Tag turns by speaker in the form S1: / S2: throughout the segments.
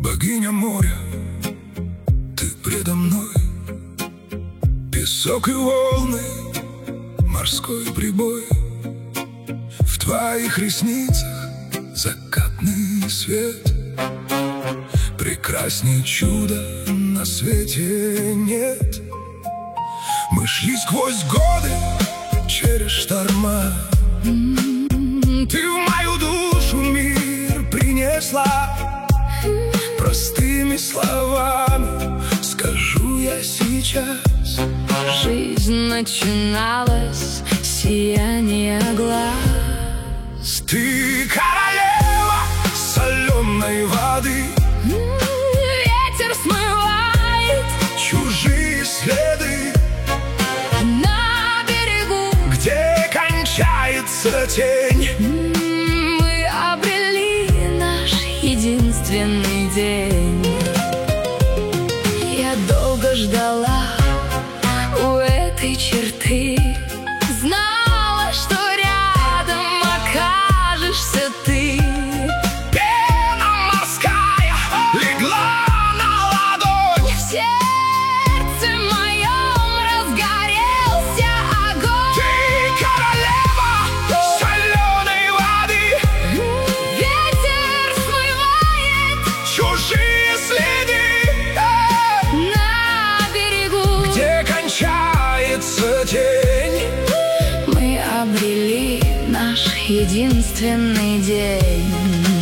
S1: Богиня моря, ты предо мной. Песок и волны, морской прибой. В твоих ресницах закатный свет. Прекрасней чуда на свете нет. Мы шли сквозь годы, через шторма. Ты в мою душу мир принесла. Простыми словами скажу я сейчас:
S2: жизнь начиналась с сияния глаз.
S1: Ты королева соленой воды.
S2: Ветер смывает
S1: Чужие следы
S2: на берегу,
S1: где кончается тень.
S2: мы обрели наш единственный день. Я долго ждала у этой черты, знала, что рядом окажешься ты.
S1: Пена морская легла на ладонь.
S2: В сердце моем разгорелся огонь.
S1: Ты королева соленой воды.
S2: Ветер смывает
S1: Чужие следы
S2: на берегу,
S1: где кончается тень.
S2: мы обрели наш единственный день.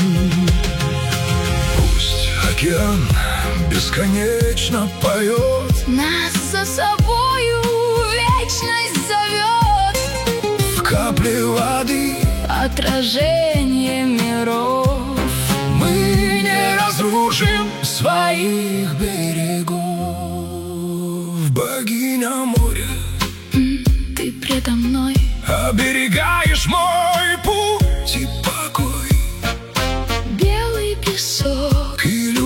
S1: Пусть океан бесконечно поет,
S2: Нас за собою вечность зовет.
S1: в капле воды
S2: Отражение миров,
S1: мы не разрушим своих берегов. Богиня моря,
S2: ты предо мной.
S1: оберегаешь мой путь и покой.
S2: Белый песок
S1: И